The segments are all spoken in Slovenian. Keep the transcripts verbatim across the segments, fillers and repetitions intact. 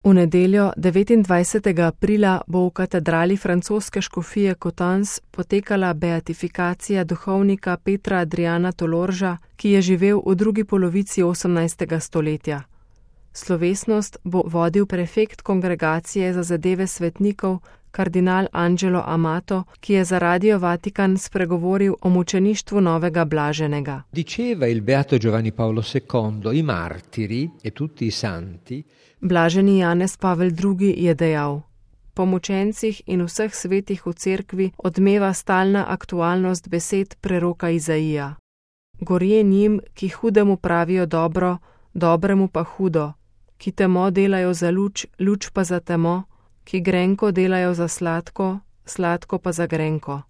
V nedeljo devetindvajsetega aprila bo v katedrali francoske škofije Coutances potekala beatifikacija duhovnika Petra Adriana Tolorža, ki je živel v drugi polovici osemnajstega stoletja. Slovesnost bo vodil prefekt kongregacije za zadeve svetnikov, kardinal Angelo Amato, ki je za Radio Vatikan spregovoril o mučeništvu novega blaženega. Diceva il beato Giovanni Paolo secondo, i martiri e tutti i santi. Blaženi Janez Pavel drugi je dejal: po mučencih in vseh svetih v cerkvi odmeva stalna aktualnost besed preroka Izaija. Gorje njim, ki hudemu pravijo dobro, dobremu pa hudo, ki temo delajo za luč, luč pa za temo, ki grenko delajo za sladko, sladko pa za grenko.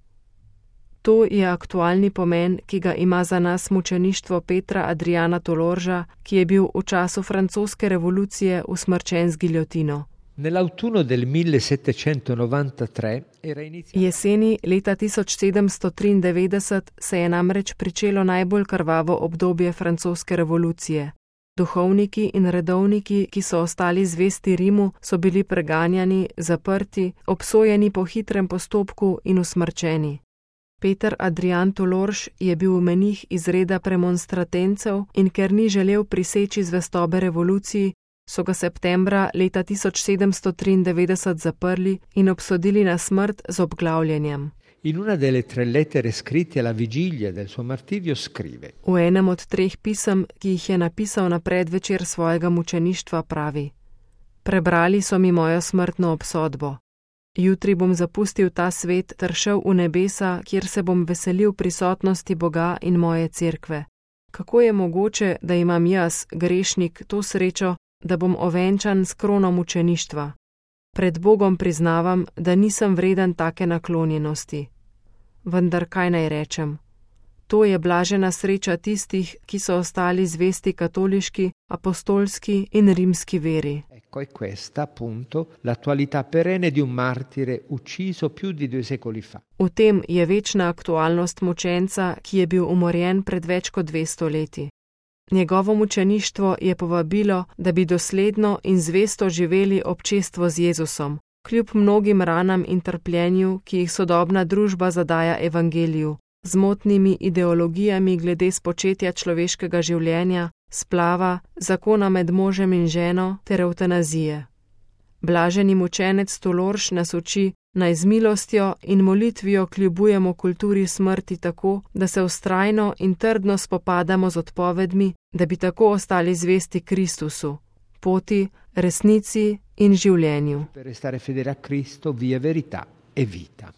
To je aktualni pomen, ki ga ima za nas mučeništvo Petra Adriana Tolorža, ki je bil v času francoske revolucije usmrčen z giljotino. Nell'autunno del millesettecentonovantatré era iniziato. Jeseni leta tisoč sedemsto triindevetdeset se je namreč pričelo najbolj krvavo obdobje francoske revolucije. Duhovniki in redovniki, ki so ostali zvesti Rimu, so bili preganjani, zaprti, obsojeni po hitrem postopku in usmrčeni. Peter Adrian Tolorž je bil menih iz reda premonstratencev in ker ni želel priseči zvestobe revoluciji, so ga septembra leta tisoč sedemsto triindevetdeset zaprli in obsodili na smrt z obglavljenjem. In una delle tre lettere scritte alla vigilia del suo martirio scrive: V enem od treh pisem, ki jih je napisal na predvečer svojega mučeništva, pravi: prebrali so mi mojo smrtno obsodbo. Jutri bom zapustil ta svet ter šel v nebesa, kjer se bom veselil prisotnosti Boga in moje cerkve. Kako je mogoče, da imam jaz, grešnik, to srečo, da bom ovenčan s krono mučeništva? Pred Bogom priznavam, da nisem vreden take naklonjenosti. Vendar kaj naj rečem? To je blažena sreča tistih, ki so ostali zvesti katoliški, apostolski in rimski veri. Ecco, è questa appunto l'attualità perenne di un martire ucciso più di due secoli fa. V tem je večna aktualnost mučenca, ki je bil umorjen pred več kot dvesto leti. Njegovo mučeništvo je povabilo, da bi dosledno in zvesto živeli občestvo z Jezusom, kljub mnogim ranam in trpljenju, ki jih sodobna družba zadaja evangeliju, z motnimi ideologijami glede spočetja človeškega življenja, splava, zakona med možem in ženo ter evtanazije. Blaženi mučenec Tolorž nas uči, naj z milostjo in molitvijo kljubujemo kulturi smrti tako, da se vztrajno in trdno spopadamo z odpovedmi, da bi tako ostali zvesti Kristusu, poti, resnici in življenju. Per restare fedeli a Cristo, via verità e vita.